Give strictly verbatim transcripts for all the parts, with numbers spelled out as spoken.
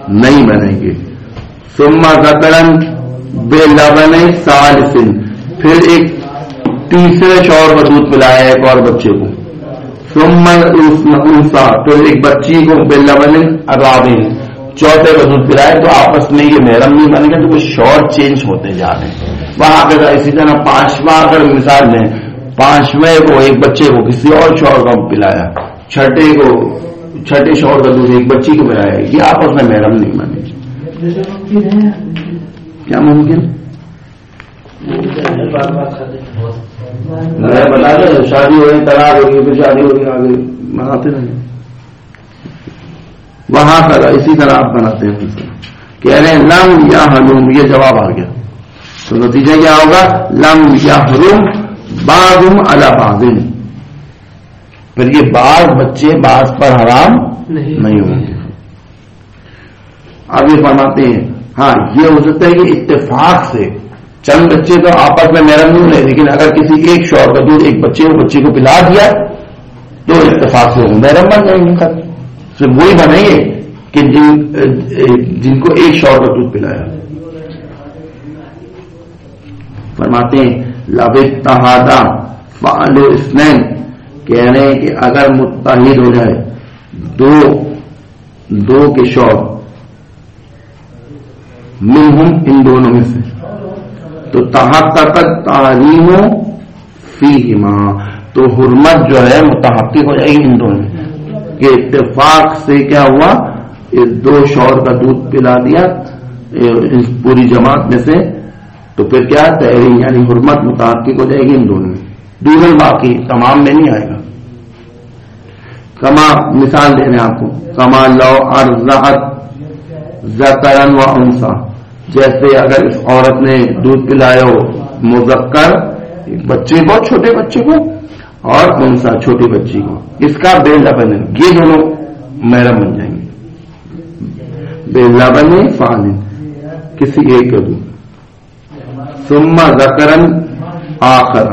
نہیں بنیں گے. ثم ذکرن بلبن ثالث، پھر ایک تیسرے شوہر کا دودھ پلایا ایک اور بچے کو. ثم انثى، پھر ایک بچی کو بلبن رابع، چوتھے کا دودھ پلائے، تو آپس میں یہ محرم نہیں بنے گا، تو کچھ شوہر چینج ہوتے جا رہے ہیں. وہاں پہ اسی طرح پانچواں اگر مثال لیں، پانچویں کو ایک بچے کو کسی اور شوہر کا پلایا، چھٹے کو چھٹے شوہر کا دودھ ایک بچی کو پلایا، یہ آپس میں محرم نہیں بنے. کیا ممکن بتا دیں؟ شادی ہو رہی، طلاق ہو رہی، پھر شادی ہو رہی، آگے مناتے رہے. وہاں پر اسی طرح آپ بناتے ہیں. کہہ رہے ہیں لم یا حلوم، یہ جواب آ گیا، تو نتیجہ کیا ہوگا؟ لم یا حرم بعضهم علی بعض، پھر یہ بعض بچے بعض پر حرام نہیں ہوں گے. اب یہ فرماتے ہیں ہاں یہ ہو سکتا ہے کہ اتفاق سے چند بچے تو آپس میں محرم نہیں رہے، لیکن اگر کسی ایک شوہر کا دودھ ایک بچے کو بچی کو پلا دیا تو اتفاق سے محرم بن جائیں گے. صرف وہی بنیں گے کہ جن جن کو ایک شوہر کا دودھ پلایا. فرماتے ہیں لو اتحادا فعلوا اثنین، کہہ رہے ہیں کہ اگر متحد ہو جائے دو دو کے شوہر، منہم ان دونوں میں سے، تو تحققت تحریم فیہما، تو حرمت جو ہے متحقق ہو جائے گی ان دونوں میں، کہ اتفاق سے کیا ہوا، اس دو شوہر کا دودھ پلا دیا اس پوری جماعت میں سے، تو پھر کیا تحریم یعنی حرمت متحقق ہو جائے گی ان دونوں میں. دونوں باقی تمام میں نہیں آئے گا. کما مثال دے رہے ہیں آپ کو، کما لو ارضعت ذکرن و انثى، جیسے اگر اس عورت نے دودھ پلایا ہو مذکر بچے کو، چھوٹے بچے کو، اور انثى چھوٹی بچی کو، اس کا بے لبن، یہ دونوں محرم بن جائیں گے. بے لبن فعل، کسی ایک کا دودھ. ثم ذکرن آخر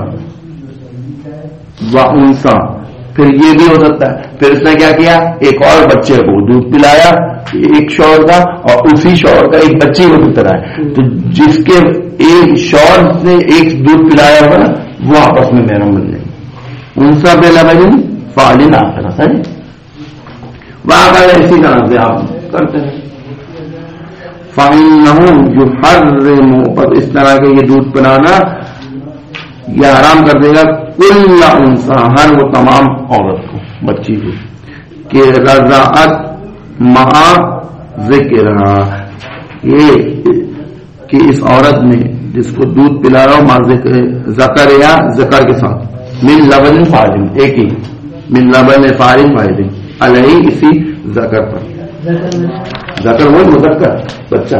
و انثى، پھر یہ بھی ہو سکتا ہے پھر اس نے کیا کیا، ایک اور بچے کو دودھ پلایا ایک شوہر کا، اور اسی شوہر کا ایک بچی کو دودھ پلایا، تو جس کے ایک شوہر سے ایک دودھ پلایا ہوگا نا وہ آپس میں محرم بن جائے گا. انثى بلبن فعل آخر، صحیح. واقعہ اسی طرح سے آپ کرتے ہیں. فَإِنَّهُ يُحَرِّمُ، پر اس طرح کے یہ دودھ پلانا یہ حرام کر دے گا کل انثى، ہر وہ تمام عورت کو، بچی کو، کہ رضاعت مع ذکرہا، یہ کہ اس عورت نے جس کو دودھ پلا رہا ہو مع ذکر یا ذکر کے ساتھ، من لبن فارم، ایک ہی من لبن فارم فائدے علیہ، اسی ذکر پر، ذکر وہ مذکر بچہ.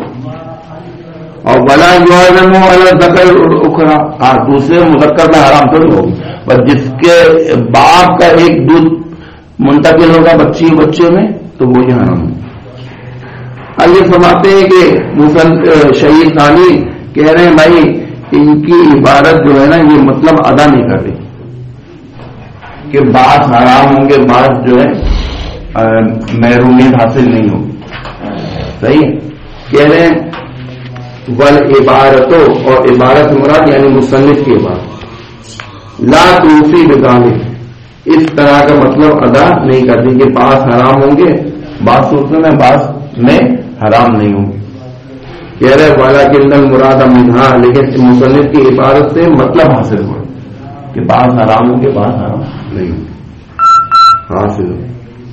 اور ولا یحرم علی ذکر اخرى، ہاں دوسرے مذکر میں حرام تو نہیں ہوگی، پر جس کے باپ کا ایک دودھ منتقل ہوگا بچی بچے میں تو وہ یہ حرام ہے. اب یہ فرماتے ہیں کہ مسل شہید ثانی کہہ رہے ہیں بھائی ان کی عبارت جو ہے نا یہ مطلب ادا نہیں کر رہی کہ بعض حرام ہوں گے، بعض جو ہے محرومیت حاصل نہیں ہوگی. صحیح ہے. کہہ رہے ہیں ول عبارتوں، اور عبارت مراد یعنی مصنف کی عبارت، لا توفی بذالک، اس طرح کا مطلب ادا نہیں کرتی کہ بعض حرام ہوں گے، بعض صورتوں میں بعض میں حرام نہیں ہوں گے. کہہ رہے ولکن المراد منہا، لیکن مصنف کی عبارت سے مطلب حاصل ہوا کہ بعض حرام ہوں گے بعض حرام نہیں ہوں گے، حاصل ہو.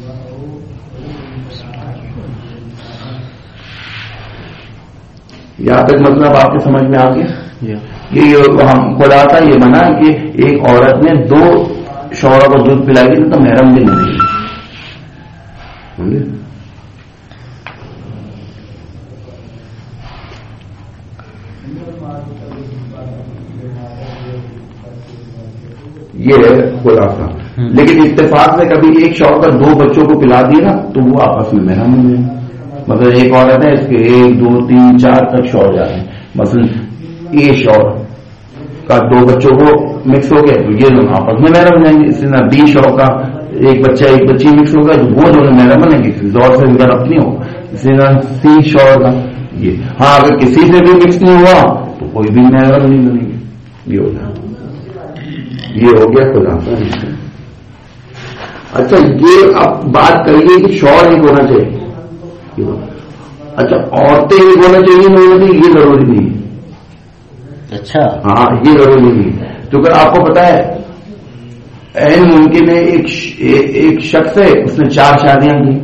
یہاں تک مطلب آپ کے سمجھ میں آ گیا. یہ ہم خلاصہ یہ بنا کہ ایک عورت نے دو شوہروں کو دودھ پلائی گی تو محرم بھی نہیں. یہ ہے خلاصہ. لیکن اتفاق سے کبھی ایک شوہر کا دو بچوں کو پلا دیا نا تو وہ آپس میں محرم نہیں ہے. مطلب ایک عورت ہے اس کے ایک دو تین چار تک شوہر جاتے ہیں، مثلا اے شوہر کا دو بچوں کو مکس ہو گئے تو یہ لوگ آپس میں محرم جائیں گے. اسی طرح بی شوہر کا ایک بچہ ایک بچی مکس ہوگا تو وہ دونوں میرا بنے گی، زور سے ذکر اپنی ہو، اسی طرح سی شور کا یہ. ہاں اگر کسی سے بھی مکس نہیں ہوا تو کوئی بھی میرا نہیں بنے گی. یہ ہو جائے، یہ ہو گیا خدا کا رشتہ. اچھا یہ اب بات کریے کہ شور ایک ہونا چاہیے. اچھا عورتیں ایک ہونا چاہیے نہیں، یہ ضروری نہیں. اچھا ہاں یہ ضروری نہیں. تو اگر آپ کو پتا ہے این ممکن ہے ایک ایک شخص ہے اس نے چار شادیاں کی،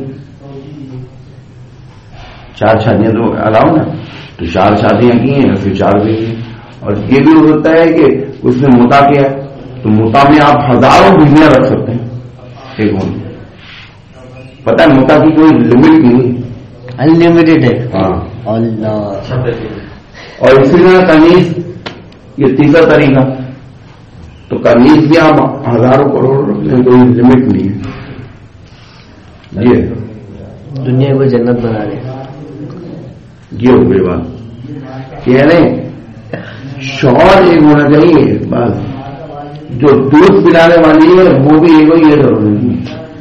چار شادیاں تو الاؤ نا، تو چار شادیاں کی ہیں پھر چار بھی کی. اور یہ بھی ہو سکتا ہے کہ اس نے متا کیا، تو متا میں آپ ہزاروں بیویاں رکھ سکتے ہیں ایک ہونے. پتا ہے متا کی کوئی لمٹ نہیں، انلمیٹڈ ہے. ہاں اللہ. اور اسی طرح کنیز یہ تیسرا طریقہ، تو کنیز بھی آپ ہزاروں کروڑ رکھ لیں کوئی لمٹ نہیں ہے. یہ دنیا کو جنت بنا رہے. یہ ہو گئی بات. کہہ رہے شوہر ایک ہونا چاہیے بس. جو دودھ پلانے والی ہے وہ بھی ایک ہو، یہ ضروری نہیں.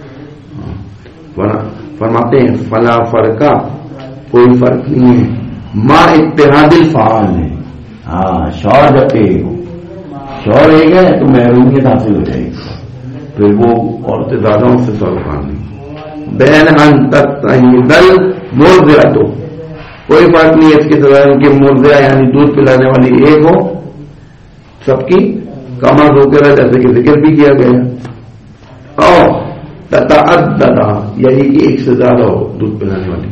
فرماتے ہیں فلا فرقہ، کوئی فرق نہیں ہے. ماں اتحاد الفعال ہے. ہاں شوہر جب ایک ہو، شوہر ایک ہے تو محرومیت حاصل ہو جائے گی، پھر وہ عورتیں زیادہ سے سرخان نہیں. بین ان تک دل مرضع، تو کوئی فرق نہیں ہے اس کے دوران کہ مرضع یعنی دودھ پلانے والی ایک ہو، سب کی کما ہو کے رہا جیسے کہ ذکر بھی کیا گیا. اور تتعدد یعنی کہ ایک سے زیادہ ہو دودھ پلانے والی.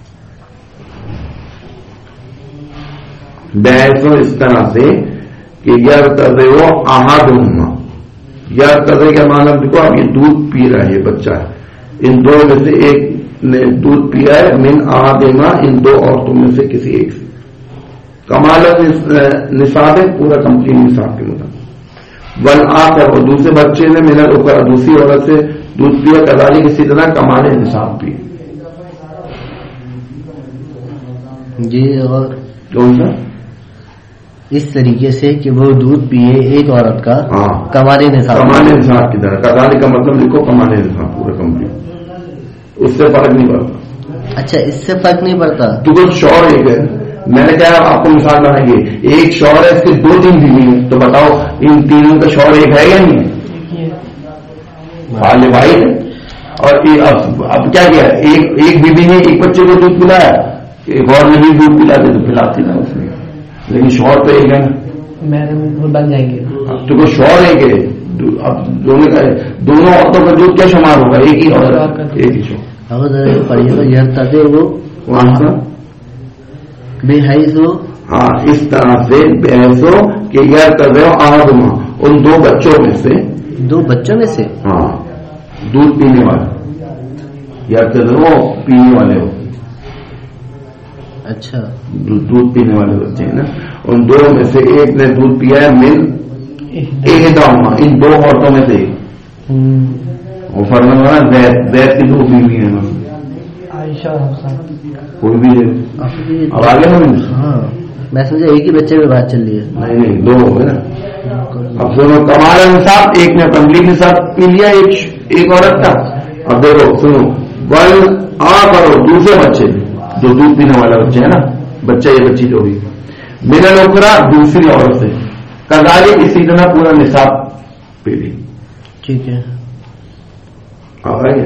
بحثوں اس طرح سے کہ یار کرے وہ احد ہونا، یار کرے کا مانا دیکھو اب یہ دودھ پی رہا ہے، یہ بچہ ہے، ان دو میں سے ایک نے دودھ پیا ہے، من احدہما ان دو عورتوں میں سے کسی ایک سے. کمالت نصاب ہے، پورا کمپلیٹ نصاب کے مطابق. ول آخر، اور دوسرے بچے نے محنت ہو کر دوسری عورت سے دودھ پیا، کذالک اسی طرح کمال نصاب پی. جی اور کون سا اس طریقے سے کہ وہ دودھ پیے ایک عورت کا، ہاں کمال نصاب، کمال نصاب کی طرح. کذالک کا مطلب لکھو کمال نصاب پورا کمپلیٹ، اس سے فرق نہیں پڑتا. اچھا اس سے فرق نہیں پڑتا. کیونکہ شوہر ایک ہے. میں نے کہا آپ کو مثال بنائیں گے، ایک شوہر ہے اس کے دو تین بیوی ہیں، تو بتاؤ ان تینوں کا شوہر ایک ہے یا نہیں ہے؟ والے بھائی ہے. اور اب اب کیا کیا، ایک ایک بیوی نے ایک بچے کو دودھ پلایا، ایک اور نے بھی دودھ پلاتے تو پلاتی نا اس میں، لیکن شوہر تو ایک ہے نا، بن جائیں گے. تو کوئی شوہر ایک ہے. اب دونوں کا دونوں عورتوں کا دودھ کیا شمار ہوگا؟ ایک ہی عورت، ایک ہی شوہر. اگر پڑھیے تو یہ تھے وہ وہاں سے بے حیث ہو. ہاں اس طرح سے بحث ہو کہ یار کر رہے ہو آدما، ان دو بچوں میں سے، دو بچوں میں سے، ہاں دودھ پینے والے، یار کر رہے ہو پینے والے ہو. اچھا دودھ پینے والے بچے ہیں نا، ان دو میں سے ایک نے دودھ پیا ہے، مل احداہما ان دو عورتوں میں سے. وہ فرمان والا زید زید کی دو بیوی ہیں، کوئی بھی اب آگے نا. ہاں میں سمجھا ایک ہی بچے میں بات چل رہی ہے. نہیں نہیں دو ہو گئے نا. اب سنو کمال انصاف، ایک نے تملیغ نصاب پی لیا ایک ایک عورت کا. اب دیکھو سنو، بل آ کرو دوسرے بچے جو دودھ پینے والا بچے ہے نا، بچہ یہ بچی جو بھی میرا نوکرا دوسری عورت سے، کذالک اسی طرح پورا نصاب پی لی. ٹھیک ہے. آگے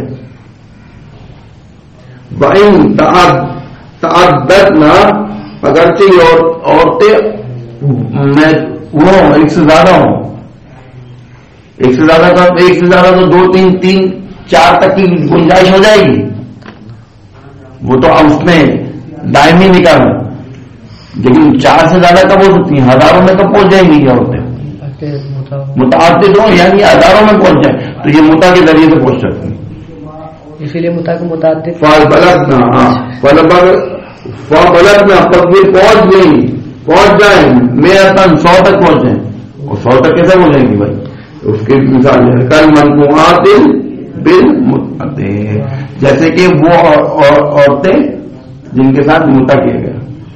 بائن تعدد نہ، اگرچہ اور عورتیں میں وہ ایک سے زیادہ ہوں، ایک سے زیادہ کا ایک سے زیادہ تو دو تین تین چار تک کی گنجائش ہو جائے گی، وہ تو اس میں دائمی نکالنا. لیکن چار سے زیادہ کب ہو سکتی ہیں؟ ہزاروں میں تو پہنچ جائیں گی یہ عورتیں. متعدد ہو یعنی ہزاروں میں پہنچ جائیں تو یہ متا کے ذریعے سے پہنچ سکتی ہیں. اسی لیے متا کو متعدد فال بلد نہ، ہاں فل فا بلد نہ، تقدیر پہنچ گئی، پہنچ جائیں میں تن سو تک پہنچیں. اور سو تک کیسے ہو جائیں گی بھائی؟ اس کی مثال ہے کل منقوعات بالمتعدد، جیسے کہ وہ عورتیں جن کے ساتھ متا کیا گیا.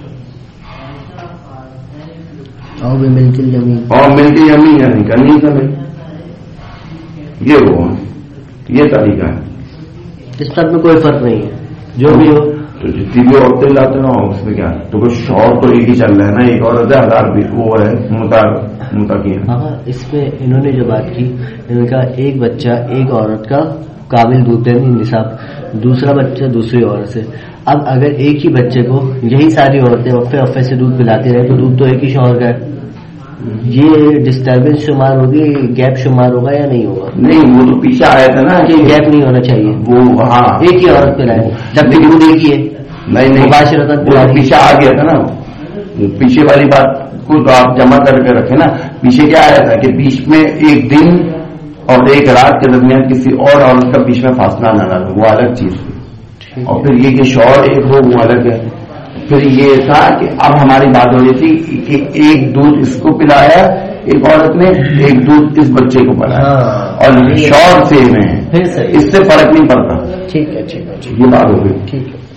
اور بھی مل کے یمین، اور مل کے یمین یعنی کنی سمے، یہ وہ یہ طریقہ ہے. اس پر میں کوئی فرق نہیں ہے جو بھی ہو. تو جتنی بھی عورتیں لاتے نا اس میں کیا تو کوئی شوہر تو ایک ہی چل رہا ہے نا, ایک عورت ہے ہزار بھی وہ ہے متقی. ہاں اس میں انہوں نے جو بات کی انہوں نے کہا ایک بچہ ایک عورت کا قابل دودھ دینے نصاب, دوسرا بچہ دوسری عورت سے. اب اگر ایک ہی بچے کو یہی ساری عورتیں وقفے وقفے سے دودھ پلاتی رہے تو دودھ تو ایک ہی شوہر کا ہے. یہ ڈسٹربینس شمار ہوگی, گیپ شمار ہوگا یا نہیں ہوگا؟ نہیں وہ تو پیچھے آیا تھا نا, یہ گیپ نہیں ہونا چاہیے. وہ ہاں ایک ہی عورت پلائے جب بھی دودھ ایک ہی ہے. نہیں نہیں مباشرتاً پیچھے آ گیا تھا نا, پیچھے والی بات کو تو آپ جمع کر کے رکھے نا. پیچھے کیا آیا تھا کہ بیچ میں ایک دن اور ایک رات کے درمیان کسی اور عورت کا بیچ میں فاصلہ نہ لگا, وہ الگ چیز تھی. اور پھر یہ کہ شوہر ایک ہو وہ الگ ہے. پھر یہ تھا کہ اب ہماری بات ہو رہی تھی کہ ایک دودھ اس کو پلایا ایک عورت نے, ایک دودھ اس بچے کو پلایا اور شوہر سیم ہے, اس سے فرق نہیں پڑتا. ٹھیک ہے ٹھیک ہے یہ بات ہو گئی. ٹھیک ہے.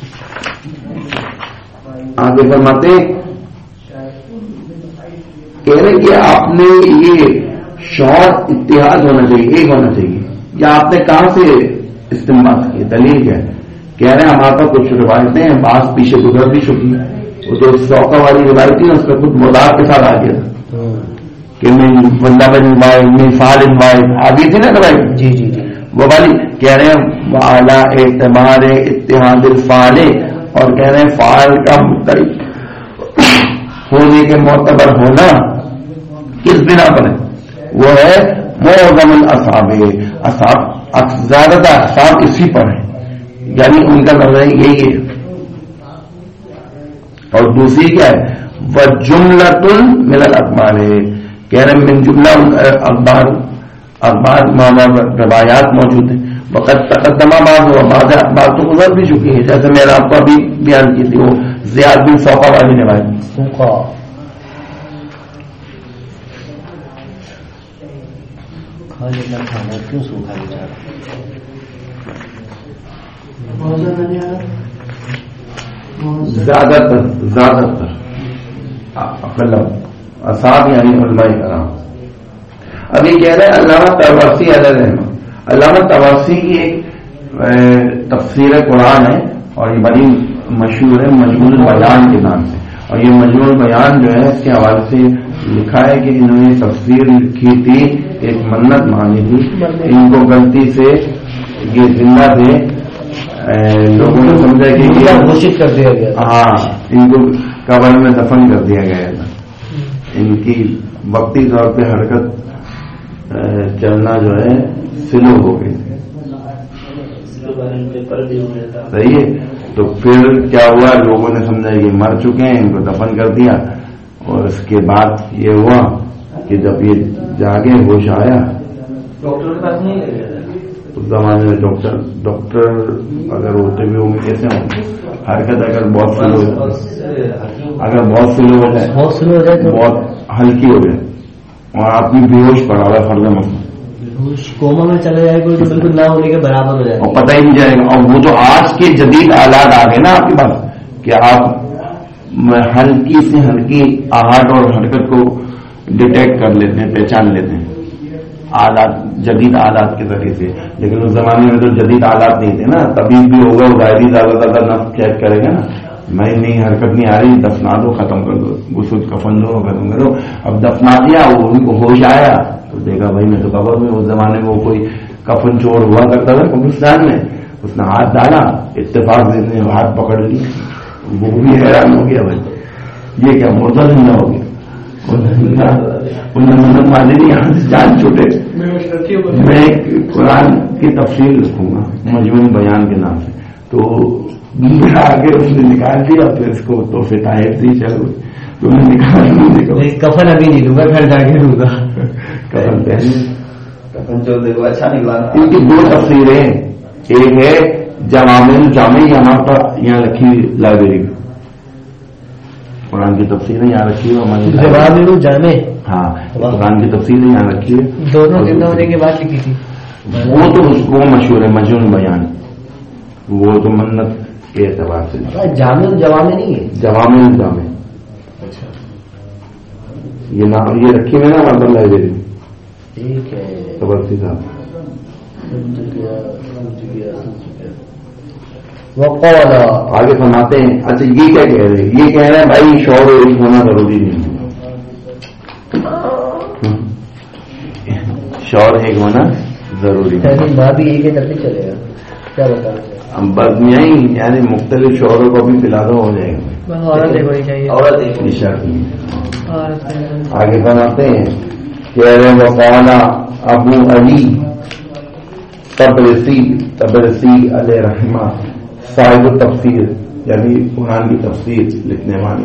آگے فرماتے کہہ رہے کہ آپ نے یہ شوہر اتحاد ہونا چاہیے, ایک ہونا چاہیے, یا آپ نے کہاں سے استعمال کی دلیل کیا ہے؟ کہہ رہے ہیں ہمارے پاس کچھ روایتیں ہیں, بعض پیچھے گزر بھی چکی. وہ تو سوکا والی روایت تھی نا, اس کا کچھ مدار کے ساتھ آ گیا تھا کہ میں بندہ بن وائد میں فال ان وائد آگے تھی نا روایت. جی جی جی وہ والی کہہ رہے ہیں والا اعتبار اتحاد الفال, اور کہہ رہے ہیں فعال کا مختلف ہونے کے معتبر ہونا کس بنا پر ہے؟ وہ ہے معظم الاصحاب, اصحاب زیادہ تر اصحاب اسی پر ہے, یعنی ان کا نظر یہی ہے. اور دوسری کیا ہے وجملۃ من الاخبار ہے, کہہ رہے ہیں من جملہ اخبار اخبار روایات موجود ہیں. وقت تقدمہ بعض ہوا بعض اخبار تو گزر بھی چکی ہے, جیسے میں نے آپ کو ابھی بیان کی تھی وہ زیاد بن سوقا والی روایت. کھانا کیوں سوکھا بیچارا؟ زیادہ تر زیادہ تر اقلم اصحاب یعنی علماء کرام. ابھی کہہ رہے ہیں علامہ طبرسی علیہ رحمہ. علامہ طبرسی کی ایک تفسیر قرآن ہے اور یہ بڑی مشہور ہے مجموع البیان کے نام سے. اور یہ مجموع البیان جو ہے اس کے حوالے سے لکھا ہے کہ انہوں نے تفسیر لکھی تھی, ایک منت مانی تھی, ان کو غلطی سے یہ زندہ تھے, لوگوں نے سمجھا کہ یہ گھوشت کر دیا گیا. ہاں ان کو قبر میں دفن کر دیا گیا تھا. ان کی وقتی طور پہ حرکت چلنا جو ہے سلو ہو گئی. صحیح ہے. تو پھر کیا ہوا, لوگوں نے سمجھا کہ مر چکے ہیں, ان کو دفن کر دیا. اور اس کے بعد یہ ہوا کہ جب یہ جاگے ہوش آیا, ڈاکٹر کے پاس نہیں گئے اس زمانے میں ڈاکٹر ڈاکٹر اگر ہوتے بھی ہوں گے کیسے ہوں گے, حرکت اگر بہت سلو ہو جائے, اگر بہت سلو ہو جائے بہت سلو ہو جائے بہت ہلکی ہو جائے اور آدمی بے ہوش پڑا ہوا فرض مسئلہ کوما میں چلا جائے گا جو بالکل نہ ہونے کے برابر ہو جائے اور پتہ ہی نہیں جائے گا. اور وہ تو آج کے جدید آلات آ گئے نا آپ کے پاس کہ آپ ہلکی سے ہلکی آہٹ اور حرکت کو ڈیٹیکٹ کر لیتے ہیں, پہچان لیتے ہیں آلات, جدید آلات کے ذریعے سے. لیکن اس زمانے میں تو جدید آلات نہیں تھے نا. طبیب بھی ہوگا وہ ظاہری زیادہ زیادہ نفس چیک کرے گا نا, میں نہیں حرکت نہیں آ رہی, دفنا دو, ختم کر دو, غسل کفن دو, ختم کرو. اب دفنا دیا, وہ ان کو ہوش آیا تو دیکھا بھائی میں تو قبر میں. اس زمانے میں وہ کوئی کفن چور ہوا کرتا تھا قبرستان میں, اس نے ہاتھ ڈالا, اتفاق سے نے ہاتھ پکڑ لی. وہ بھی حیران ہو گیا بھائی یہ کیا مردہ زندہ ہو گیا. انہوں نے مالی یہاں سے جان چھوٹے. میں قرآن کی تفصیل لکھوں گا مجموع بیان کے نام سے, تو آگے اس نے نکال دیا, پھر اس کو تحفے طائف دی چلو تو میں نکال کفن ابھی نہیں دوں گا, گھر جا کے دوں گا کفن پہنے. کفن جو دیکھو اچھا نکلا. ان کی دو تفسیریں, ایک ہے جوامع الجامع, یہاں پر یہاں رکھی لائبریری قرآن کی تفسیریں یہاں رکھی ہے ہماری جوامع الجامع. ہاں قرآن کی تفسیریں یہاں رکھی ہے. دونوں زندہ ہونے کے بعد لکھی تھی وہ تو اس کو مشہور ہے مجموع بیان, وہ تو منت کے اعتبار سے. جامع جوامع نہیں ہے, جوامع الجامع. اچھا یہ نام یہ رکھی ہوئی نا ہمارے لائبریری ٹھیک ہے. تبرسی صاحب وقال آگے فرماتے ہیں اچھا یہ کیا کہہ رہے ہیں؟ یہ کہہ رہے ہیں بھائی شوہر ایک ہونا ضروری نہیں، شوہر ایک ہونا ضروری نہیں، ماں بھی ایک کرتے چلے گا، کیا بتا رہے ہم بس یہی یعنی مختلف شوہروں کو بھی پلا دو ہو جائے گا، عورت ایک ہونی چاہیے، عورت ایک نشا کی۔ آگے فرماتے ہیں کہہ رہے ہیں وقال ابو علی تبرسی تبرسی علیہ رحمہ صاحب تفسیر یعنی قرآن کی تفسیر لکھنے والے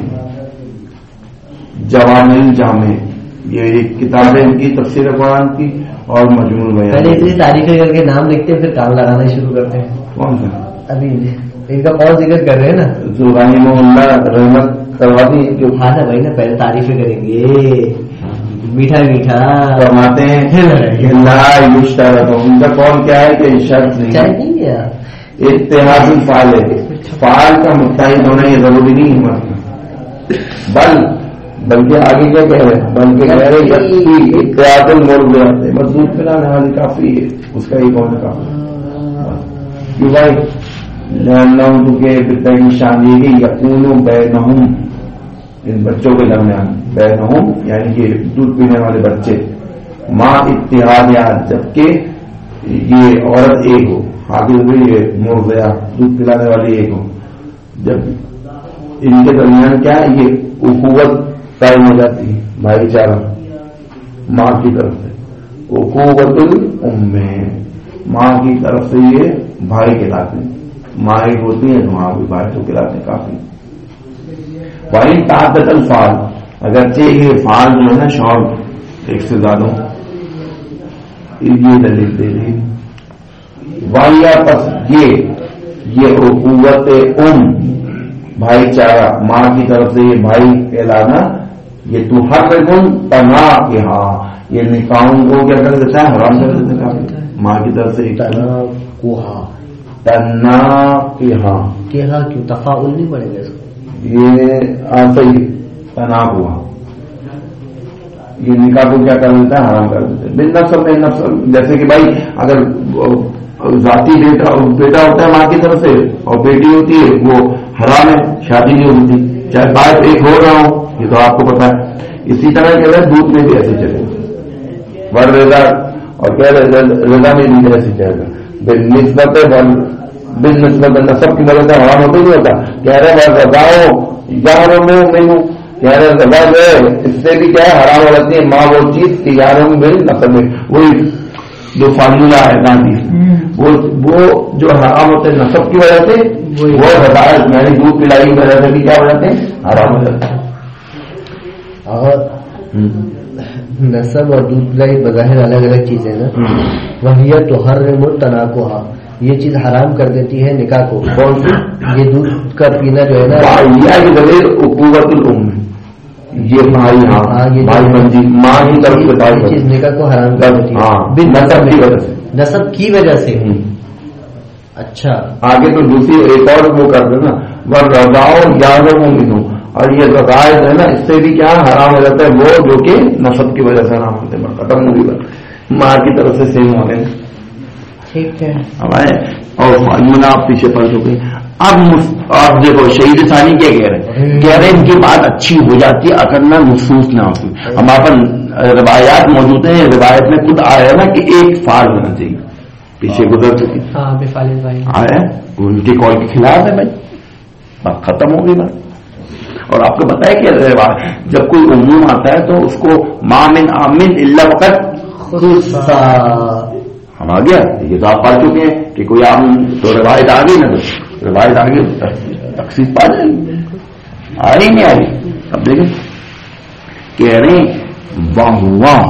جوامع الجامع، یہ ایک کتاب ہے ان کی تفسیر قرآن کی اور مجموع بیان۔ پہلے اتنی تعریفیں کر کے نام لکھتے ہیں پھر کام لگانا شروع کرتے ہیں۔ کون سا؟ ابھی ان کا کون ذکر کر رہے ہیں نا، زبانی اللہ رحمت کروا دی جو ہاں نا بھائی نا، پہلے تعریفیں کریں گے میٹھا میٹھا فرماتے ہیں لا یشترط، ان کا کون کیا ہے کہ شرط نہیں ہے، اتحاد الفعال ہے، فعال کا متحد ہونا یہ ضروری نہیں ہے، بل بلکہ آگے کیا کہہ رہے ہیں بلکہ کہہ رہے ہیں اتحاد المرد ہے، بس دودھ پلانے والی کافی ہے، اس کا ایک ہونا کافی کیوں بھائی لہنوں کے پتہ کی شان یہ کہ یقونوں بینہم ان بچوں کے درمیان بینہم یعنی کہ دودھ پینے والے بچے ماں اتحاد جبکہ یہ عورت ایک ہو، حاضر بھی یہ مرضیہ دودھ پلانے والی ایک ہو، جب ان کے درمیان کیا ہے یہ اخوت قائم ہو جاتی ہے، بھائی چارہ ماں کی طرف سے، اخوت الام ماں کی طرف سے یہ بھائی کہلاتے ہیں، ماں ایک ہوتی ہے تو وہاں بھی بھائی کو کہلاتے ہیں کافی۔ وہیں تعدد الفعال اگرچہ یہ فعال جو ہے نا شوہر ایک سے زیادہ یہ دلیل دے رہی وایا پس یہ یہ اخوت ام بھائی چارہ ماں کی طرف سے یہ بھائی کہلانا یہ تو ہر گن تنا کے ہاں یہ نکاحوں کو کیا کر دیتا ہے حرام کر دیتا ہے ماں کی طرف سے تنا کے ہاں کیوں تفاعل نہیں پڑے گا اس کو، یہ صحیح تناب ہوا یہ نکاح کو کیا کر دیتا ہے حرام کر دیتا ہے بن نفس بن نفس، جیسے کہ بھائی اگر ذاتی بیٹا بیٹا ہوتا ہے ماں کی طرف سے اور بیٹی ہوتی ہے وہ حرام ہے، شادی نہیں ہوتی چاہے بات ایک ہو رہا ہو، یہ تو آپ کو پتا ہے۔ اسی طرح کہہ رہے دودھ میں بھی ایسے چلے ور رضا اور کہہ رہے رضا میں بھی ایسے چلے گا بن نسبت بن نسبت نسب کی وجہ سے حرام ہوتا ہی نہیں ہوتا، کہہ رہے ور رضاؤ یاروں میں نہیں کہہ رہے رضا جو ہے اس سے بھی کیا ہے حرام ہو جاتی ہے ماں وہ چیز کہ یاروں میں نسب میں وہی جو فارمولا ہے گاندھی وہ وہ جو حرام ہوتے ہیں نسب کی وجہ سے وہ ہدایت میں نے دودھ پلائی کی وجہ سے بھی کیا ہو جاتے ہیں حرام ہو جاتے ہیں۔ اور نسب اور دودھ پلائی بظاہر الگ الگ چیزیں نا، وہی تو ہر تناقو یہ چیز حرام کر دیتی ہے نکاح کو، کون سی یہ دودھ کا پینا جو ہے نا کی بغیر اخوت الام یہ بھائی ہاں یہ بھائی بندی ماں کی طرف سے بھائی چیز نکاح کو حرام کر دیتی ہے نسب کی وجہ سے نسب کی وجہ سے۔ اچھا آگے تو دوسری ایک اور وہ کر دینا ور رضاؤ یاروں میں ملوں، اور یہ رضائز ہے نا اس سے بھی کیا حرام ہو جاتا ہے وہ جو کہ نسب کی وجہ سے حرام ہوتے ہیں، ختم ہوگی بات ماں کی طرف سے سیم ہو گئے ٹھیک ہے ہمارے اور معلومات آپ پیچھے پڑ چکے۔ اب آپ دیکھو شہید ثانی کیا کہہ رہے ہیں، کہہ رہے ہیں ان کی بات اچھی ہو جاتی ہے اگر نہ محسوس نہ ہوتی، ہمارے پاس روایات موجود ہیں، روایت میں خود آیا ہے نا کہ ایک فعال ہونا چاہیے، پیچھے گزر چکی آیا ان کے قول کے خلاف ہے بھائی، بات ختم ہو گئی بات۔ اور آپ کو پتا ہے کہ جب کوئی عموم آتا ہے تو اس کو ما من آمن الا وقت ہم آ گیا، یہ تو آپ پڑھ چکے ہیں کہ کوئی عام تو روایت آ گئی نا تو روایت آ گئی تقسیم پا جائے گی، آ رہی نہیں آ رہی۔ اب دیکھیں کہہ رہے ہیں واہ واہ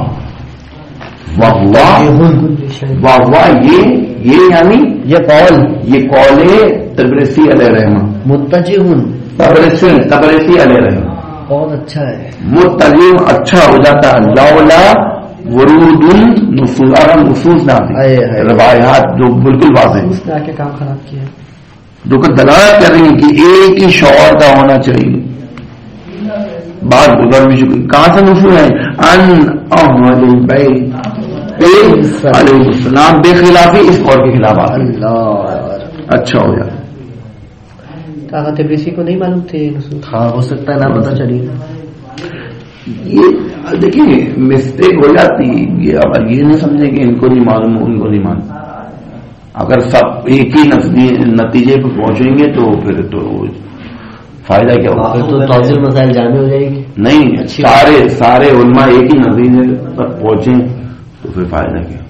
واہ واہ واہ یہ یہ یعنی یہ قول یہ قول تبرسی علیہ رحمہ متجہن تبرسی تبرسی علیہ رحمہ بہت اچھا ہے، متجم اچھا ہو جاتا ہے لولا ورود النصوص اگر نصوص نہ آتی روایات جو بالکل واضح کے کام خراب کیا جو کہ دلالت کر رہی ہے کہ ایک ہی شوہر کا ہونا چاہیے، بات گزر بھی چکی کہاں سے نصوص ہے ان احمد البیت علیہ السلام بے خلافی اس قول کے خلاف آتے اللہ اچھا ہو جائے. طاقت ابلیسی کو نہیں معلوم تھے. ہاں ہو سکتا ہے نہ پتا چلی. یہ دیکھیے مسٹیک ہو جاتی. یہ اب یہ نہیں سمجھے کہ ان کو نہیں معلوم ان کو نہیں معلوم. اگر سب ایک ہی نتیجے پہ پہنچیں گے تو پھر تو فائدہ کیا ہوگا؟ پھر تو توضیح مسائل جامع ہو جائے گی. نہیں سارے سارے علماء ایک ہی نتیجے تک پہنچیں تو پھر فائدہ کیا؟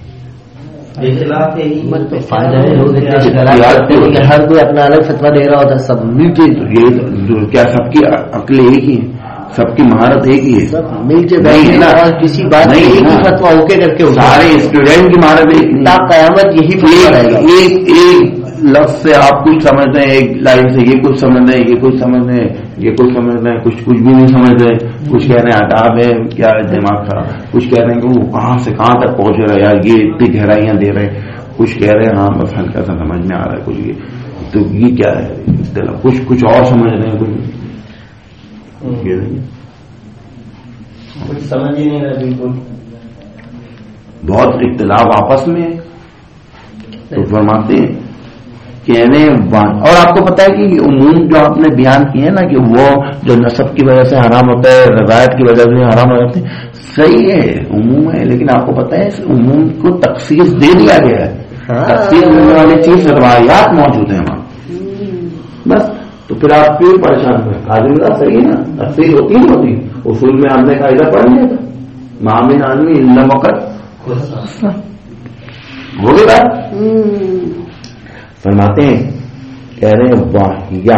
فائدہ ہے لوگ اتنے ہر کوئی اپنا الگ فتویٰ دے رہا ہوتا ہے. سب مل کے یہ کیا سب کی عقل ایک ہی ہے؟ سب کی مہارت ایک ہی ہے؟ سب مل کے بیٹھے نا کسی بات نہیں ایک ہی فتویٰ ہو کے کر کے سارے اسٹوڈینٹ کی مہارت ایک نہیں. قیامت یہی ایک ایک لفظ سے آپ کچھ سمجھتے ہیں, ایک لائن سے یہ کچھ سمجھتے ہیں, یہ کچھ سمجھتے ہیں, یہ کچھ سمجھتے ہیں, کچھ کچھ بھی نہیں سمجھتے. کچھ کہہ رہے ہیں عطاب ہے کیا دماغ خراب, کچھ کہہ رہے ہیں کہ وہ کہاں سے کہاں تک پہنچ رہا ہے یار یہ اتنی گہرائیاں دے رہے ہیں, کچھ کہہ رہے ہیں ہاں بس ہلکا سا سمجھ میں آ رہا ہے کچھ یہ تو یہ کیا ہے, کچھ کچھ اور سمجھ رہے ہیں, کچھ سمجھ ہی نہیں رہا بالکل. بہت اختلاف آپس میں تو فرماتے ہیں کہنے. اور آپ کو پتا ہے کہ عموم جو آپ نے بیان کیے نا کہ وہ جو نسب کی وجہ سے حرام ہوتا ہے, روایت کی وجہ سے حرام ہو جاتے ہیں, صحیح ہے عموم ہے, لیکن آپ کو پتا ہے اس عموم کو تخصیص دے دیا گیا ہے. تخصیص دینے والی چیز روایات موجود ہیں وہاں بس. تو پھر آپ کیوں پریشان ہوئے؟ آدمی کا صحیح ہے نا, تخصیص ہوتی نہیں ہوتی. اصول میں ہم نے قاعدہ پڑھ لیا تھا معامن آدمی اللہ وقت ہو گئی بات. فرماتے ہیں کہہ رہے ہیں واہیا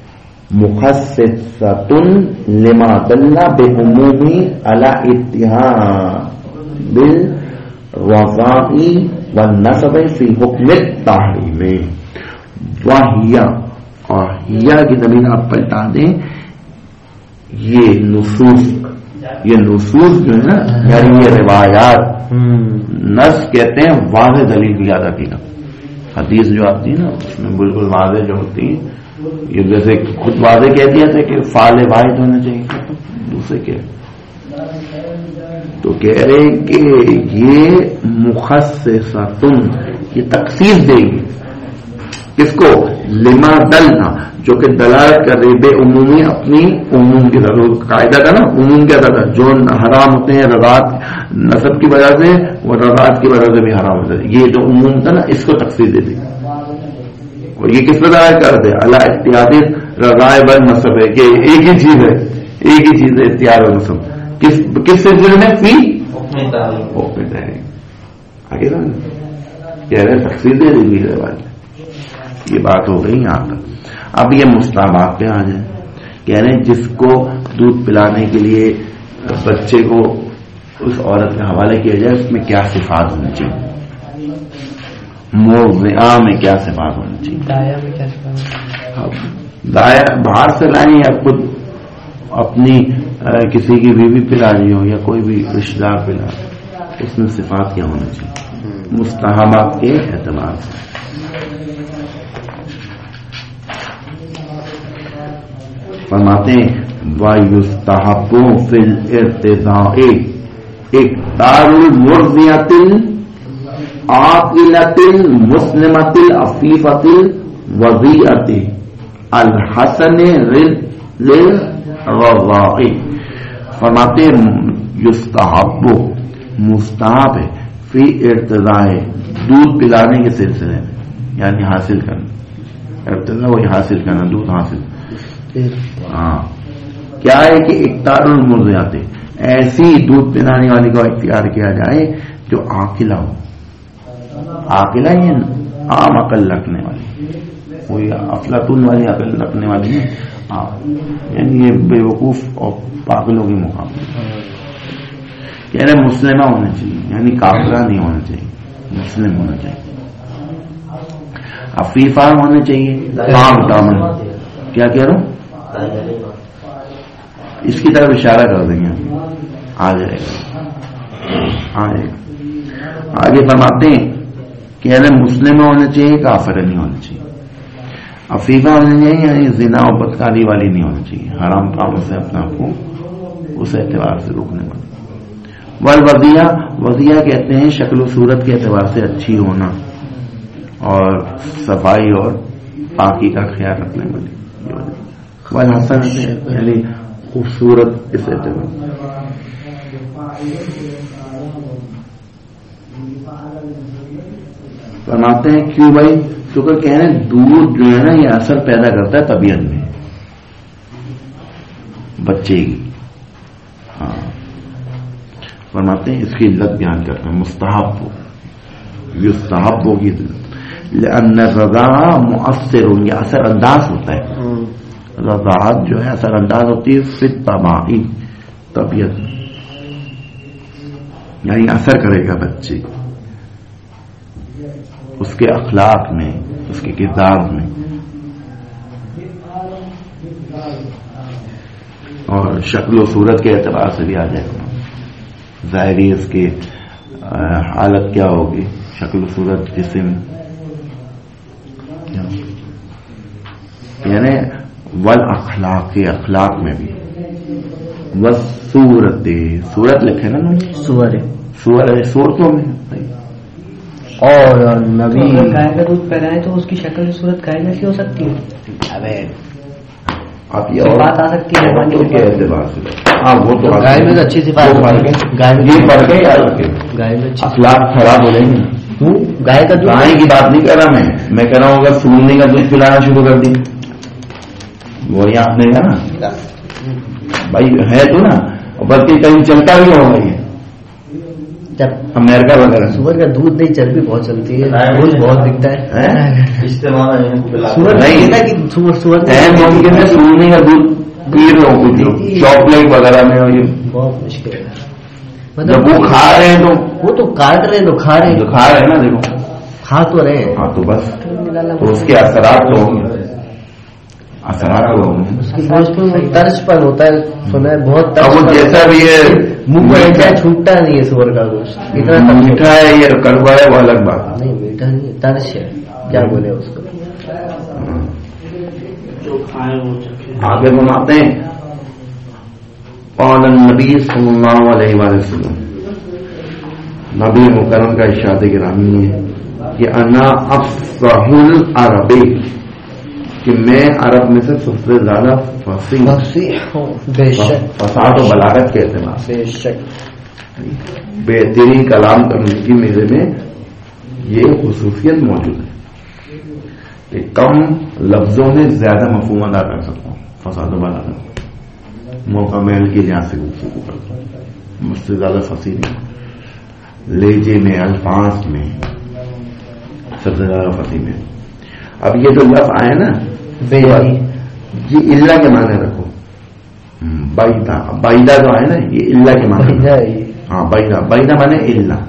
مخصصۃ لما دل بعمومی علی اتحاد بالرضاء والنسب فی حکم التحریم. واہیا واہیا کی زمین آپ پلٹا دیں, یہ نصوص یہ نصوص جو ہے نا یعنی یہ روایات, نص کہتے ہیں واضح دلیل کی زیادہ کی نا. حدیث جو آتی ہے نا اس میں بالکل واضح جو ہوتی ہے, یہ جیسے خود واضح کہہ دیا تھا کہ فعال واحد ہونا چاہیے, دوسرے کیا تو کہہ رہے کہ یہ مخصصۃ یہ تخصیص دے گی کس کو؟ لما دلنا جو کہ دلالت کر رہی بے عمومی اپنی عموم کی ضرورت. قاعدہ تھا نا عموم کیا تھا جو حرام ہوتے ہیں رضاعت نسب کی وجہ سے وہ رضاعت کی وجہ سے بھی حرام ہوتے ہیں. یہ جو عموم تھا نا اس کو تخصیص دے دی. اور یہ کس پر دلالت کرتے اللہ احتیاطی رضائے بل نسب ہے کہ ایک ہی چیز ہے, ایک ہی چیز ہے اختیار اور نسب. کس کس سلسلے میں فی آگے نا کہہ رہے تخصیص دے دی روایت. یہ بات ہو گئی یہاں تک. اب یہ مستحبات پہ آ جائیں. کہہ رہے ہیں جس کو دودھ پلانے کے لیے بچے کو اس عورت کے حوالے کیا جائے اس میں کیا صفات ہونی چاہیے, موضعہ میں کیا صفات ہونی چاہیے, دایا میں کیا صفات, دایا باہر سے لانی یا خود اپنی کسی کی بیوی پلا رہی ہو یا کوئی بھی رشتہ دار پلا, اس میں صفات کیا ہونا چاہیے مستحبات کے اعتبار سے. فرماتے ہیں وَيُسْتَحَبُّ فِي الْإِرْتِضَاءِ اِقْتَارُ الْمُرْضِيَةِ الْعَاقِلَةِ الْمُسْلِمَةِ الْعَفِيفَةِ الْوَضِيَةِ الْحَسَنِ لِلرَّضَاءِ. فرماتے ہیں یستحب مستحب ہے فی ارتضاء دودھ پلانے کے سلسلے میں, یعنی حاصل کرنا. ارتضاء وہی حاصل کرنا, دودھ حاصل. ہاں کیا ہے کہ اختیار المرضعات ایسی دودھ پلانے والی کو اختیار کیا جائے جو عاقلہ ہو. عاقلہ یہ عام عقل رکھنے والی, کوئی افلاطون والی عقل رکھنے والی ہے, یعنی یہ بے وقوف اور پاگلوں کے مقابلے. کہہ رہے مسلمہ ہونا چاہیے, یعنی کافرہ نہیں ہونا چاہیے, مسلم ہونا چاہیے. عفیفہ ہونا چاہیے, پاک دامن. کیا کہہ رہا ہوں, اس کی طرف اشارہ کر دیں گے, آ جائے گا آ جائے گا. آگے فرماتے ہیں کہ یعنی مسلم ہونا چاہیے, کافر نہیں ہونا چاہیے. عفیفہ ہونا چاہیے یعنی زنا و بدکاری والی نہیں ہونا چاہیے, حرام کاموں سے اپنے آپ کو اس اعتبار سے روکنے والی. والوضیہ، وضیہ کہتے ہیں شکل و صورت کے اعتبار سے اچھی ہونا اور صفائی اور پاکی کا خیال رکھنے والی، والحسن یعنی خوبصورت اس اعتبار۔ فرماتے ہیں کیوں بھائی؟ کیونکہ کہہ رہے ہیں دودھ جو ہے نا یہ اثر پیدا کرتا ہے طبیعت میں بچے کی۔ ہاں فرماتے ہیں اس کی علت بیان کرتے ہیں، مستحب ہو، یستحب ہوگی لأن الرضاعہ مؤثر، یہ اثر انداز ہوتا ہے، رضاعت جو ہے اثر انداز ہوتی ہے فی الطباعی، طبیعت میں، یعنی اثر کرے گا بچے اس کے اخلاق میں، اس کے کردار میں، اور شکل و صورت کے اعتبار سے بھی آ جائے گا۔ ظاہری اس کی حالت کیا ہوگی، شکل و صورت جسم، یعنی والاخلاق، اخلاق میں بھی، والصورت، صورت لکھے نا سور سور صورتوں میں۔ اور نبی گائے کا دودھ پہلائے تو اس کی شکل صورت گائے جیسی ہو سکتی ہے، آپ یہ اور بات آ سکتی ہے کے اعتبار سے۔ ہاں وہ تو گائے میں تو اچھی سی بات گائے میں یہ پڑھ گئے یاد رکھے، گائے میں اچھی اخلاق خراب ہو جائیں گے۔ گائے کا دودھ، گائے کی بات نہیں کر رہا میں میں کہہ رہا ہوں اگر سوننے کا دودھ پلانا شروع کر دی، وہی آپ نے کہا نا بھائی ہے تو نا، بلکہ کہیں چلتا بھی ہوگا یہ امریکہ وغیرہ۔ سور کا دودھ نہیں، چربی بہت چلتی ہے، دودھ بہت دکھتا ہے استعمال نہیں ممکن ہے سوننے کا دودھ پی رہے ہو کچھ چاکلیٹ وغیرہ میں، یہ بہت مشکل ہے۔ جب وہ کھا رہے ہیں تو وہ تو کاٹ رہے ہیں تو کھا رہے ہیں، کھا رہے ہیں نا، دیکھو کھا تو رہے ہیں، ہاں تو بس تو اس کے اثرات تو ہوں گے، اثرات تو ہوں گے۔ اس کی گوشت میں ترش پن ہوتا ہے، سنا ہے بہت اب وہ جیسا بھی ہے، منہ میں ایسا چھوٹتا نہیں ہے سور کا گوشت، اتنا میٹھا ہے یا کڑوا ہے وہ الگ بات ہے۔ نہیں میٹھا نہیں، ترش ہے، کیا بولے اس کو۔ آگے بناتے ہیں قال النبی صلی اللہ علیہ وآلہ وسلم، نبی مکرم کا ارشاد گرامی ہے کہ انا افصح العرب، کہ میں عرب میں سے سب سے زیادہ فصیح ہوں، فصاحت و بلاغت کے اعتبار سے بے شک بہترین کلام کرنے کی میرے میں یہ خصوصیت موجود ہے کہ کم لفظوں میں زیادہ مفہوم ادا کر سکتا ہوں، فصاحت و بلاغت موقع محل کی لحاظ سے گفتگو کرتا ہوں، مجھ سے زیادہ فصیح نہیں، لہجے میں، الفاظ میں سب سے زیادہ فصیح میں۔ اب یہ جو لفظ آئے نا یہ اللہ کے معنی رکھو، بائدہ بائدہ جو آئے نا یہ اللہ کے معنی، ہاں بائدہ بائدہ مانے اللہ،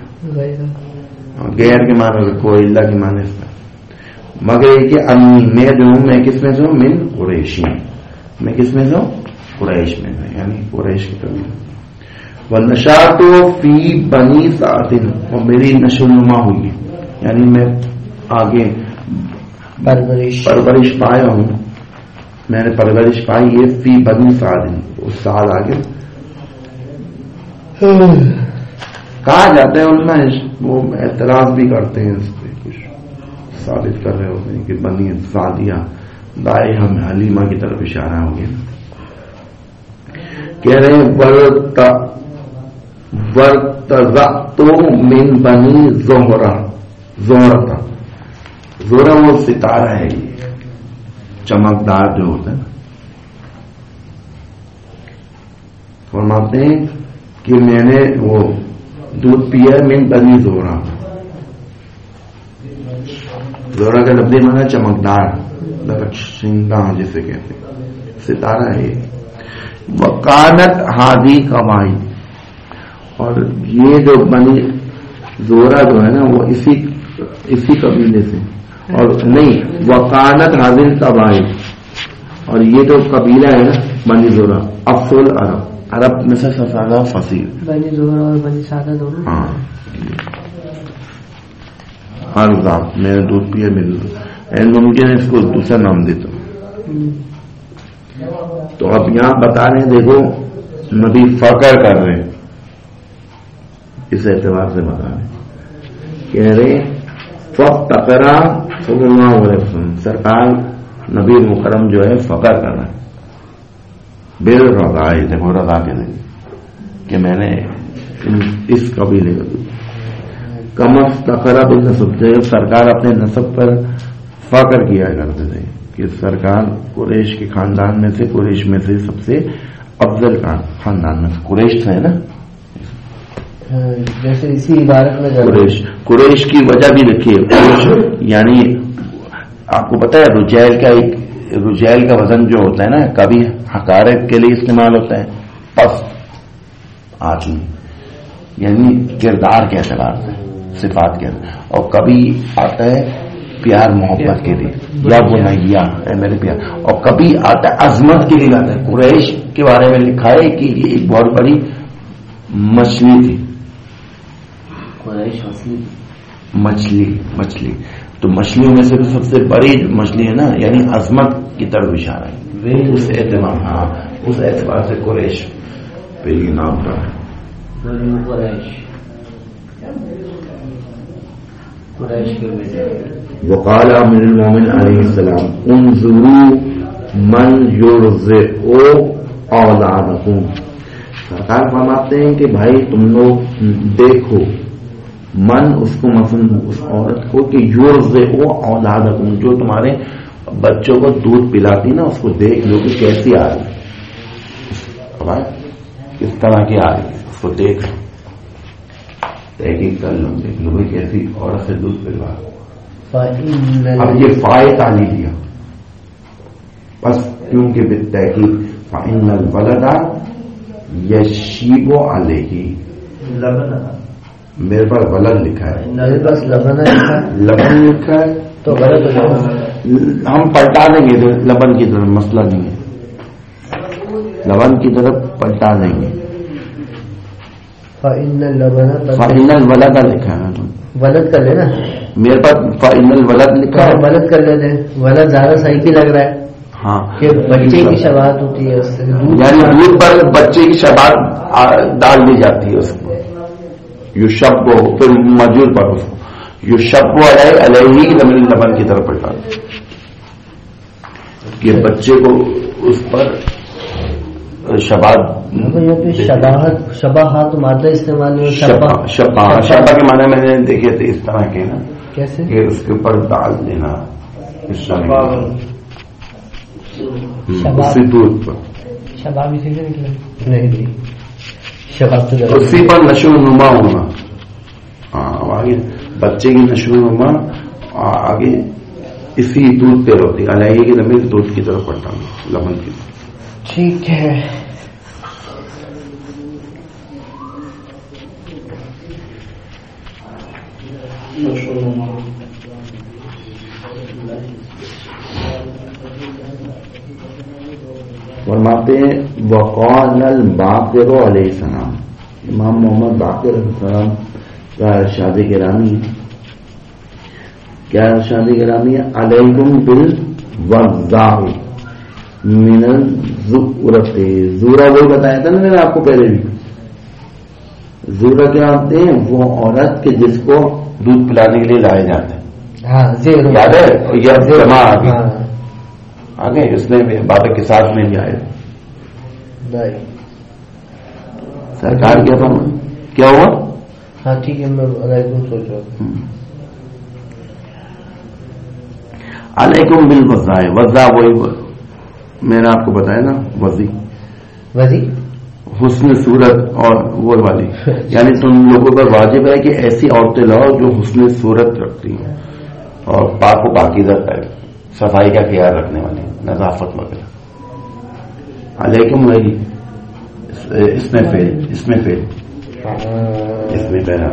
غیر کے معنی رکھو، اللہ کے معنی اس میں، مگر یہ کہ امی میں جو ہوں، میں کس میں سے ہوں، من قریشی، میں کس میں سے ہوں، قریش میں سے، یعنی قریش کی قبیلہ۔ والنشأت فی بنی سعد، اور میری نشو نما ہوئی، یعنی میں آگے پرورش پرورش پایا ہوں، میں نے پرورش پائی ہے فی بنی سعد، اس سال آگے کہا جاتا ہے، ان میں وہ اعتراض بھی کرتے ہیں، اس پہ کچھ ثابت کر رہے ہوتے ہیں کہ بنی سعدیہ دائیں ہم حلیمہ کی طرف اشارہ ہو گیا، کہہ رہے ہیں ورتزعت من بنی زہرہ، زہرہ زہرہ وہ ستارہ ہے، یہ چمکدار جو ہوتا ہے، فرماتے ہیں کہ میں نے وہ دودھ پیا من بنی زہرہ، زہرہ کا لفظی معنی چمکدار، درخشندہ جسے کہتے ہیں، ستارہ ہے۔ وکانت ہادی کمائی، اور یہ جو بنی زہرہ جو ہے نا وہ اسی اسی قبیلے سے، اور نہیں وکانت حاضر قبائل، اور یہ جو قبیلہ ہے نا بنی زہرہ افضل عرب، عرب میں سے سب سے زیادہ فصیح، بنی زہرہ اور بنی سعدہ دونوں، ہاں ہر ذات میں نے دودھ پیا، میرے ممکن ہے اس کو دوسرا نام دیتا ہوں۔ تو اب یہاں بتا رہے ہیں، دیکھو نبی فخر کر رہے ہیں اس اعتبار سے بتا رہے کہہ رہے فقط تقرا صلی اللہ علیہ وسلم سرکار نبی مکرم جو ہے فقر کر رہا ہے بے رضا دیکھو رضا کے دیں کہ میں نے اس قبیلے کا کمس تقرا بھی نصب سے سرکار اپنے نصب پر فخر کیا کرتے تھے کہ سرکار قریش کے خاندان میں سے قریش میں سے سب سے افضل خاندان میں سے قریش تھے نا جیسے اسی عبارت میں قریش قریش کی وجہ بھی دیکھیے یعنی آپ کو پتا ہے رجیل کا ایک رجیل کا وزن جو ہوتا ہے نا کبھی حقارت کے لیے استعمال ہوتا ہے پس آج میں یعنی کردار کے اعتبار سے صفات کے اعتبار اور کبھی آتا ہے پیار محبت کے لیے یا وہ نیا ہے میرے پیار اور کبھی آتا ہے عظمت کے لیے آتا ہے قریش کے بارے میں لکھا ہے کہ یہ ایک بہت بڑی مچھلی تھی قریش مچھلی مچھلی تو مچھلیوں میں سے سب سے بڑی مچھلی ہے نا یعنی عظمت کی طرف اشارہ ہے اس اعتبار ہاں اس اعتبار سے قریش پہ یہ نام رہا ہے وقال امیر المومن علیہ السلام انظروا من یرزق اولادکم سرکار فرماتے ہیں کہ بھائی تم لوگ دیکھو من اس کو مثلا اس عورت کو کہ یرزق اولادکم جو تمہارے بچوں کو دودھ پلاتی نا اس کو دیکھ لو کہ کیسی آ رہی کس طرح کی آ رہی اس کو دیکھ لو تحقیق کر لو دیکھ لو بھائی کیسی عورت سے دودھ پلوا اب یہ فائد آ دیا بس کیونکہ تحقیق فائن الولد یشیب علیہ میرے پاس ولد لکھا ہے میرے پاس لبن لکھا لبن لکھا ہے تو غلط ہو جائے ہم پلٹا دیں گے لبن کی طرف مسئلہ نہیں ہے لبن کی طرف پلٹا دیں گے فإن اللبن فإن الولد لکھا ہے ولد کر لینا میرے پاس فإن الولد لکھا ہے ولد کر لیتے ولد زیادہ صحیح کی لگ رہا ہے ہاں کہ بچے کی شباہت ہوتی ہے اس سے یعنی دودھ پر بچے کی شباہت ڈال دی جاتی ہے اس کو یو شب کو پھر مجور پر اس کو یو شب کو علیہ علیہ زمین لبن کی طرف پلٹا کہ بچے کو اس پر شباہت شباہت شباہت مادہ استعمال شبا شبا شبا کے معنی میں نے دیکھے تھے اس طرح کے نا کیسے کہ اس کے اوپر ڈال دینا اسی دودھ پر شباب اسی سے نکلے نہیں شباب تو اسی پر نشو نما ہونا ہاں آگے بچے کی نشو نما آگے اسی دودھ پہ ہوتی علیہ کی زمین دودھ کی طرف پلٹانا لبن کی طرف ٹھیک ہے فرماتے ہیں وقال الباقر علیہ السلام امام محمد باقر علیہ السلام کا ارشاد گرامی کیا ارشاد گرامی ہے علیکم بالوضاء من الزورت زورا وہ بتایا تھا نا میں نے آپ کو پہلے بھی زورا کیا ہوتے ہیں وہ عورت کے جس کو دودھ پلانے کے لیے لائے جاتے ہیں یاد ہے یہ جمع آگے آگے اس نے بابا کے ساتھ میں بھی آئے سرکار کیا تھا کیا ہوا ہاں ٹھیک ہے میں سوچ رہا ہوں علیکم بالوضاء وضاء وہی میں نے آپ کو بتایا نا وضی وضی حسن صورت اور وہ والی یعنی تم لوگوں پر واجب ہے کہ ایسی عورتیں لاؤ جو حسن صورت رکھتی ہیں اور پاک و پاکیزہ ہے صفائی کا خیال رکھنے والی نظافت وغیرہ علیکم وہی اس میں فیل اس میں فیل اس میں پہنا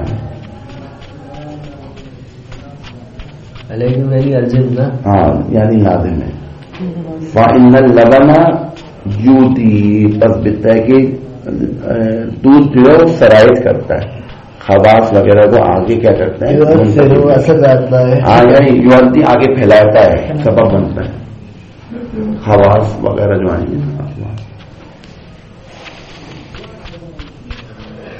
علیکم وہی الزم نا ہاں یعنی لازم ہے فإن اللبن یوتی پس بتا کہ دودھ جو ہے وہ سرائت کرتا ہے خواص وغیرہ کو آگے کیا کرتا ہے ہاں یعنی یوالتی آگے پھیلاتا ہے سبب بنتا ہے خواص وغیرہ جو آئیں گے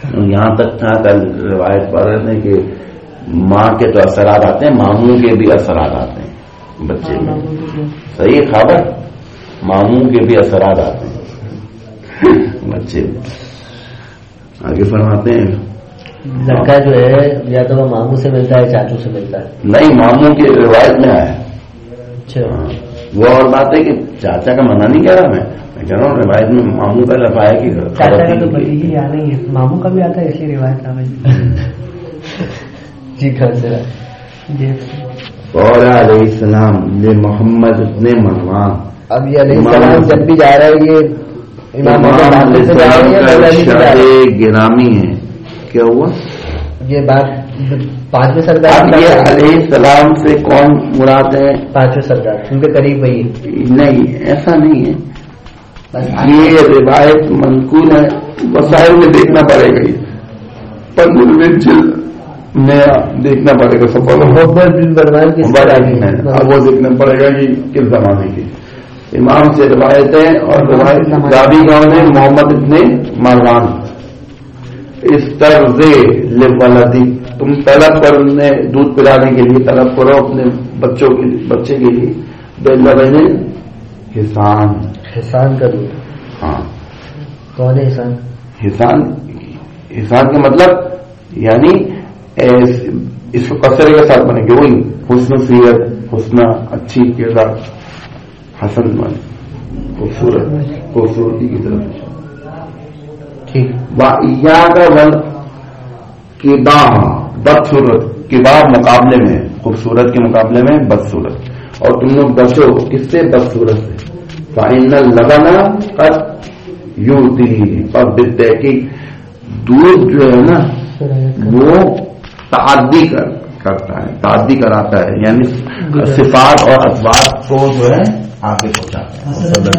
یہاں تک تھا کل روایت پڑھ رہے تھے کہ ماں کے تو اثرات آتے ہیں، ماموں کے بھی اثرات آتے ہیں بچے میں. صحیح خبر، ماموں کے بھی اثرات آتے ہیں بچے میں. آگے فرماتے ہیں لڑکا جو ہے یا تو وہ ماموں سے ملتا ہے چاچو سے ملتا ہے. نہیں، ماموں کی روایت میں آیا. اچھا، وہ اور بات ہے کہ چاچا کا منع نہیں کہہ رہا میں میں کہہ رہا ہوں روایت میں ماموں کا لفظ ہے کہ چاچا کا تو بدیہی آ نہیں ہے، ماموں کا بھی آتا ہے، اس لیے روایت آ گئی. جی کھان سے جی. اور علیہ السلام یہ محمد ابن مروان. اب یہ علیہ السلام جب بھی جا رہا ہے یہ امام علیہ السلام کا شاہ گرامی ہے. کیا ہوا یہ بات پانچویں سردار؟ اب یہ علیہ السلام سے کون مراد ہے؟ پانچویں سردار ان کے قریب وہی. نہیں، ایسا نہیں ہے. یہ روایت منقول ہے، وسائل میں دیکھنا پڑے گا، پر میں دیکھنا پڑے گا سب محمد بن مروان کی اب وہ دیکھنا پڑے گا کہ کس زمانے کی امام سے روایتیں. اور روایت رابی کون ہے؟ محمد ابن مروان. اس طرز لولدی، تم طلب کر انہیں دودھ پلانے کے لیے طلب کرو اپنے بچوں کے بچے کے لیے. بے لبن حسان، حسان کا دودھ. ہاں، کون ہے حسان؟ حسان حسان کا مطلب یعنی اس کو کثرے کے ساتھ بنے گے، وہی حسن سیرت، حسن اچھی کردار، حسن بنے خوبصورت، خوبصورتی کی طرف. ٹھیک. کباہ بدصورت، کباہ مقابلے میں خوبصورت کے مقابلے میں بدصورت. اور تم لوگ بچو کس سے؟ بدصورت سے. فائنل لگانا کر یو تھی اور بالتحقیق دودھ جو ہے نا وہ تعدی کر کرتا ہے، تعدی کراتا ہے، یعنی صفات اور اسباب کو جو ہے آگے پہنچاتا ہے.